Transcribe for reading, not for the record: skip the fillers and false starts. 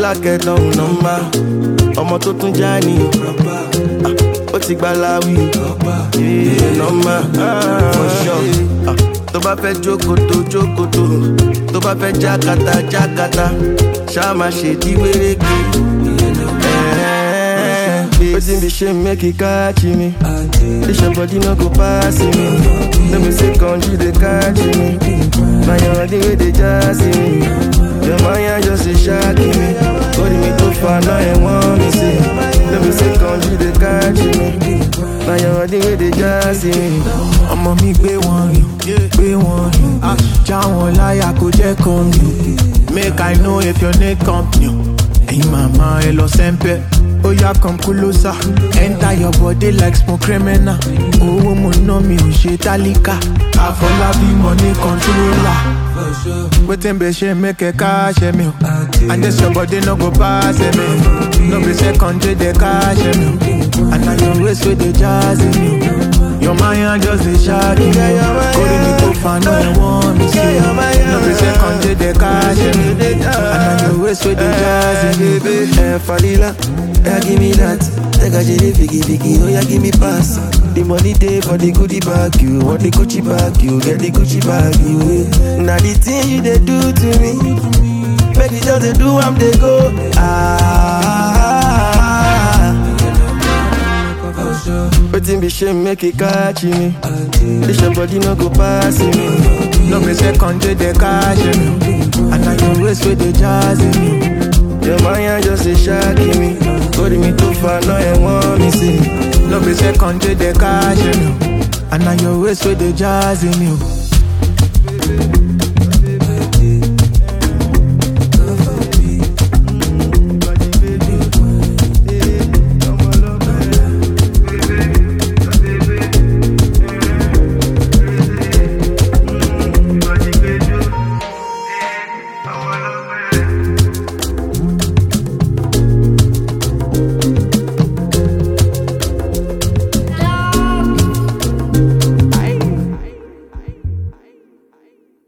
black ẹ̀ lọ́hùn nọ́mbà. Ọmọ tó tún já ní ó ti gba láwí. Nọ́mbà for sure. Tó bá fẹ́ jókòtò jókòtò, tó bá fẹ́ jákàtà jákàtà, ṣá máa ṣe di wérégbé. Wetin be shame make it catch me. This your body no go pass me. Let me say country they catch me. Now your body way they just see me. Your mind just a shock me. Calling me too far now and want me say. Let me say country they catch me. Now your body way they just see me. Ọmọ mi gbé wọn rìn. Já wọn láyà kó jẹ́ kan mi. Make I know if your name company. Ẹ̀yin màmá ẹ lọ sẹ́ńpẹ́. Oya come closer, enter your body like smoke criminal. Owó mo ná mi ò ṣe tálíkà. Àfọlábí money controller. Wetin be ṣe make ẹ káṣẹ mi o. And this your body no go pass me. No be secondary dey káṣẹ mi o. And na your waist wey dey jazz me o. Your mind just dey shock me o. Kórè mi tó fa náà ẹ wọ́n mi sí o. No be secondary dey káṣẹ mi o. And na your waist wey dey jazz me o. Falila. Yeah, give me that. Take a jelly, figgy, oh yeah, give me pass. The money day for the goodie bag, you want the Gucci bag, you get the Gucci bag, you. Now the thing you they do to me, make it just they do, I'm they go. Wetin be shame make it catch me. This your body no go pass me. No be secondary they catch me. And now your waist with the jazz me. Your mind just a shock me. Calling me too far now and want me say. No be secondary they catch me. And now your waist with the jazz in you.